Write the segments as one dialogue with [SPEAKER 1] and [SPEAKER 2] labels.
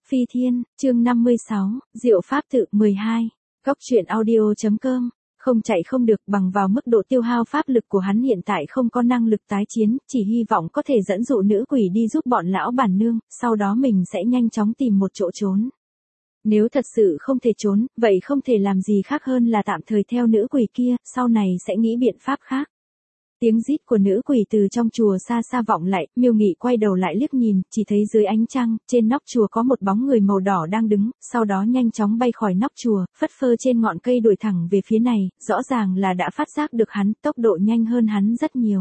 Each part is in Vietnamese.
[SPEAKER 1] Phi Thiên, chương 56, Diệu Pháp tự 12. Góc truyện audio.com. Không chạy không được, bằng vào mức độ tiêu hao pháp lực của hắn hiện tại không có năng lực tái chiến, chỉ hy vọng có thể dẫn dụ nữ quỷ đi giúp bọn lão bản nương, sau đó mình sẽ nhanh chóng tìm một chỗ trốn. Nếu thật sự không thể trốn, vậy không thể làm gì khác hơn là tạm thời theo nữ quỷ kia, sau này sẽ nghĩ biện pháp khác. Tiếng rít của nữ quỷ từ trong chùa xa xa vọng lại, Miêu Nghị quay đầu lại liếc nhìn, chỉ thấy dưới ánh trăng, trên nóc chùa có một bóng người màu đỏ đang đứng, sau đó nhanh chóng bay khỏi nóc chùa, phất phơ trên ngọn cây đuổi thẳng về phía này, rõ ràng là đã phát giác được hắn, tốc độ nhanh hơn hắn rất nhiều.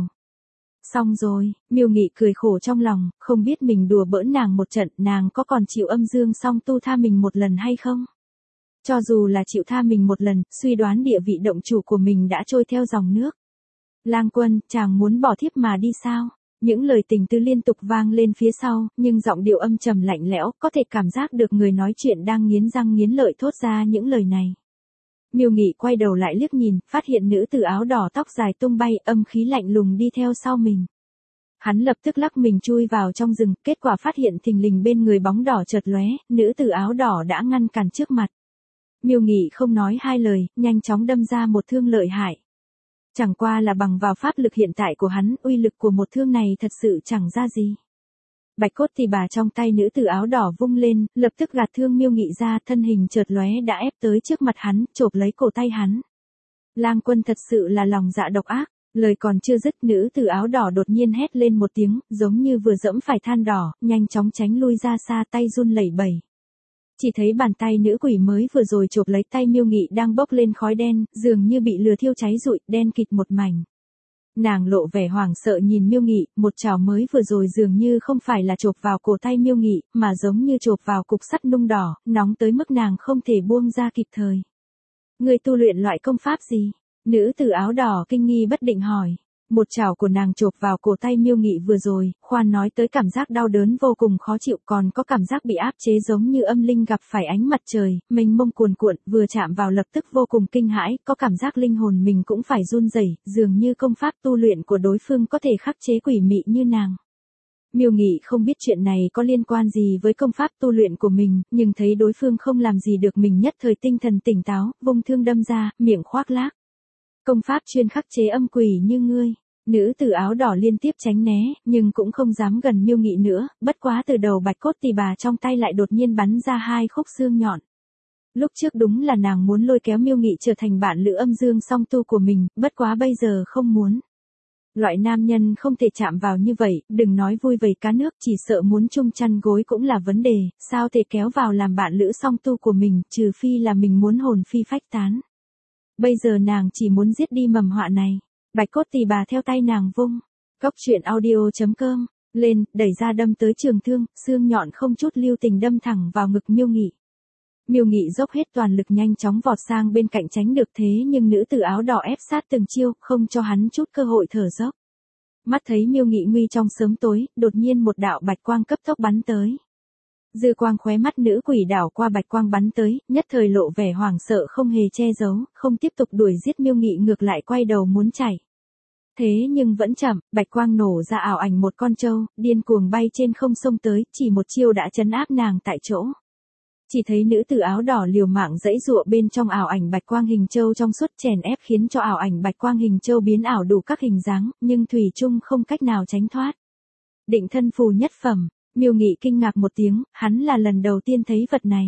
[SPEAKER 1] Xong rồi, Miêu Nghị cười khổ trong lòng, không biết mình đùa bỡn nàng một trận, nàng có còn chịu âm dương song tu tha mình một lần hay không? Cho dù là chịu tha mình một lần, suy đoán địa vị động chủ của mình đã trôi theo dòng nước. Lang Quân, chàng muốn bỏ thiếp mà đi sao? Những lời tình tư liên tục vang lên phía sau, nhưng giọng điệu âm trầm lạnh lẽo, có thể cảm giác được người nói chuyện đang nghiến răng nghiến lợi thốt ra những lời này. Miêu Nghị quay đầu lại liếc nhìn, phát hiện nữ tử áo đỏ tóc dài tung bay, âm khí lạnh lùng đi theo sau mình. Hắn lập tức lắc mình chui vào trong rừng, kết quả phát hiện thình lình bên người bóng đỏ chợt lóe, nữ tử áo đỏ đã ngăn cản trước mặt. Miêu Nghị không nói hai lời, nhanh chóng đâm ra một thương lợi hại. Chẳng qua là bằng vào pháp lực hiện tại của hắn, uy lực của một thương này thật sự chẳng ra gì. Bạch cốt tỳ bà trong tay nữ tử áo đỏ vung lên, lập tức gạt thương Miêu Nghị ra, thân hình chợt lóe đã ép tới trước mặt hắn, chộp lấy cổ tay hắn. Lang Quân thật sự là lòng dạ độc ác, lời còn chưa dứt, nữ tử áo đỏ đột nhiên hét lên một tiếng, giống như vừa dẫm phải than đỏ, nhanh chóng tránh lui ra xa, tay run lẩy bẩy. Chỉ thấy bàn tay nữ quỷ mới vừa rồi chộp lấy tay Miêu Nghị đang bốc lên khói đen, dường như bị lửa thiêu cháy rụi, đen kịt một mảnh. Nàng lộ vẻ hoảng sợ nhìn Miêu Nghị, một chảo mới vừa rồi dường như không phải là chộp vào cổ tay Miêu Nghị, mà giống như chộp vào cục sắt nung đỏ, nóng tới mức nàng không thể buông ra kịp thời. Người tu luyện loại công pháp gì? Nữ tử áo đỏ kinh nghi bất định hỏi. Một chảo của nàng chộp vào cổ tay Miêu Nghị vừa rồi, khoan nói tới cảm giác đau đớn vô cùng khó chịu, còn có cảm giác bị áp chế giống như âm linh gặp phải ánh mặt trời, mênh mông cuồn cuộn, vừa chạm vào lập tức vô cùng kinh hãi, có cảm giác linh hồn mình cũng phải run rẩy, dường như công pháp tu luyện của đối phương có thể khắc chế quỷ mị như nàng. Miêu Nghị không biết chuyện này có liên quan gì với công pháp tu luyện của mình, nhưng thấy đối phương không làm gì được mình, nhất thời tinh thần tỉnh táo, vung thương đâm ra, miệng khoác lác. Công pháp chuyên khắc chế âm quỷ như ngươi. Nữ tử áo đỏ liên tiếp tránh né, nhưng cũng không dám gần Miêu Nghị nữa, bất quá từ đầu bạch cốt tỳ bà trong tay lại đột nhiên bắn ra hai khúc xương nhọn. Lúc trước đúng là nàng muốn lôi kéo Miêu Nghị trở thành bạn lữ âm dương song tu của mình, bất quá bây giờ không muốn. Loại nam nhân không thể chạm vào như vậy, đừng nói vui vầy cá nước, chỉ sợ muốn chung chăn gối cũng là vấn đề, sao thể kéo vào làm bạn lữ song tu của mình, trừ phi là mình muốn hồn phi phách tán. Bây giờ nàng chỉ muốn giết đi mầm họa này. Bạch cốt tỳ bà theo tay nàng vung. Góc truyện audio.com. Lên, đẩy ra đâm tới trường thương, xương nhọn không chút lưu tình đâm thẳng vào ngực Miêu Nghị. Miêu Nghị dốc hết toàn lực nhanh chóng vọt sang bên cạnh tránh được, thế nhưng nữ tử áo đỏ ép sát từng chiêu, không cho hắn chút cơ hội thở dốc. Mắt thấy Miêu Nghị nguy trong sớm tối, đột nhiên một đạo bạch quang cấp tốc bắn tới. Dư quang khóe mắt nữ quỷ đảo qua bạch quang bắn tới, nhất thời lộ vẻ hoảng sợ không hề che giấu, không tiếp tục đuổi giết Miêu Nghị, ngược lại quay đầu muốn chạy. Thế nhưng vẫn chậm, bạch quang nổ ra ảo ảnh một con trâu, điên cuồng bay trên không xông tới, chỉ một chiêu đã trấn áp nàng tại chỗ. Chỉ thấy nữ tử áo đỏ liều mạng giãy giụa bên trong ảo ảnh bạch quang hình trâu trong suốt, chèn ép khiến cho ảo ảnh bạch quang hình trâu biến ảo đủ các hình dáng, nhưng thủy chung không cách nào tránh thoát. Định thân phù nhất phẩm. Miêu Nghị kinh ngạc một tiếng, hắn là lần đầu tiên thấy vật này.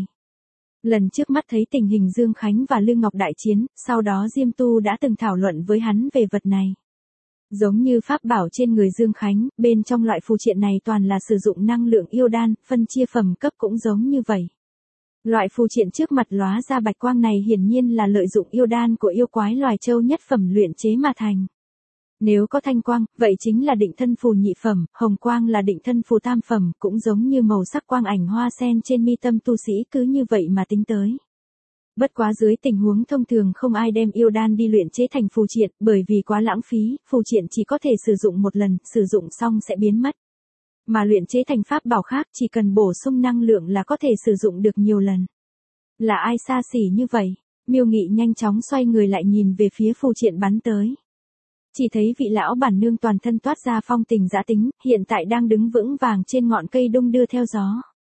[SPEAKER 1] Lần trước mắt thấy tình hình Dương Khánh và Lương Ngọc đại chiến, sau đó Diêm Tu đã từng thảo luận với hắn về vật này. Giống như pháp bảo trên người Dương Khánh, bên trong loại phù triện này toàn là sử dụng năng lượng yêu đan, phân chia phẩm cấp cũng giống như vậy. Loại phù triện trước mặt lóa ra bạch quang này hiển nhiên là lợi dụng yêu đan của yêu quái loài châu nhất phẩm luyện chế mà thành. Nếu có thanh quang, vậy chính là định thân phù nhị phẩm, hồng quang là định thân phù tam phẩm, cũng giống như màu sắc quang ảnh hoa sen trên mi tâm tu sĩ, cứ như vậy mà tính tới. Bất quá dưới tình huống thông thường không ai đem yêu đan đi luyện chế thành phù triện, bởi vì quá lãng phí, phù triện chỉ có thể sử dụng một lần, sử dụng xong sẽ biến mất. Mà luyện chế thành pháp bảo khác chỉ cần bổ sung năng lượng là có thể sử dụng được nhiều lần. Là ai xa xỉ như vậy? Miêu Nghị nhanh chóng xoay người lại nhìn về phía phù triện bắn tới. Chỉ thấy vị lão bản nương toàn thân toát ra phong tình dã tính, hiện tại đang đứng vững vàng trên ngọn cây đung đưa theo gió.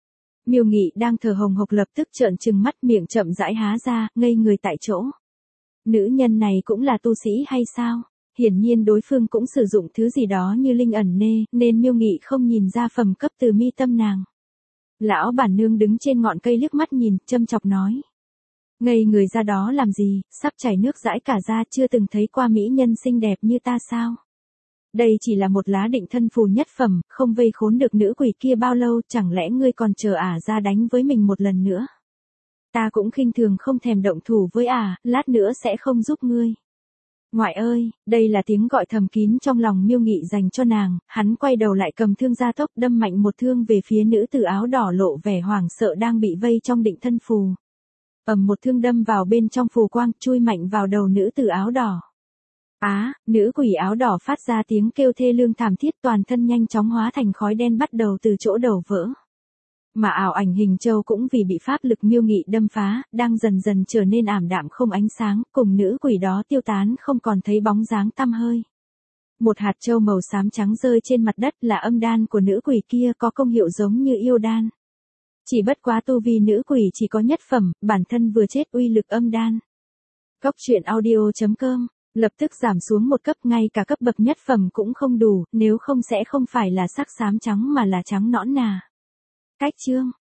[SPEAKER 1] Miêu Nghị đang thở hồng hộc lập tức trợn trừng mắt, miệng chậm rãi há ra, ngây người tại chỗ. Nữ nhân này cũng là tu sĩ hay sao? Hiển nhiên đối phương cũng sử dụng thứ gì đó như linh ẩn nên Miêu Nghị không nhìn ra phẩm cấp từ mi tâm nàng. Lão bản nương đứng trên ngọn cây liếc mắt nhìn, châm chọc nói. Ngây người ra đó làm gì, sắp chảy nước dãi cả da, chưa từng thấy qua mỹ nhân xinh đẹp như ta sao? Đây chỉ là một lá định thân phù nhất phẩm, không vây khốn được nữ quỷ kia bao lâu, chẳng lẽ ngươi còn chờ ả ra đánh với mình một lần nữa? Ta cũng khinh thường không thèm động thủ với ả, lát nữa sẽ không giúp ngươi. Ngoại ơi, đây là tiếng gọi thầm kín trong lòng Miêu Nghị dành cho nàng, hắn quay đầu lại cầm thương gia tốc đâm mạnh một thương về phía nữ tử áo đỏ lộ vẻ hoảng sợ đang bị vây trong định thân phù. Một thương đâm vào bên trong phù quang, chui mạnh vào đầu nữ tử áo đỏ. Nữ quỷ áo đỏ phát ra tiếng kêu thê lương thảm thiết, toàn thân nhanh chóng hóa thành khói đen bắt đầu từ chỗ đầu vỡ. Mà ảo ảnh hình châu cũng vì bị pháp lực Miêu Nghị đâm phá, đang dần dần trở nên ảm đạm không ánh sáng, cùng nữ quỷ đó tiêu tán không còn thấy bóng dáng tăm hơi. Một hạt châu màu xám trắng rơi trên mặt đất là âm đan của nữ quỷ kia, có công hiệu giống như yêu đan. Chỉ bất quá tu vi nữ quỷ chỉ có nhất phẩm, bản thân vừa chết uy lực âm đan. Coctruyện.audio.com lập tức giảm xuống một cấp, ngay cả cấp bậc nhất phẩm cũng không đủ, nếu không sẽ không phải là sắc xám trắng mà là trắng nõn nà. Cách chương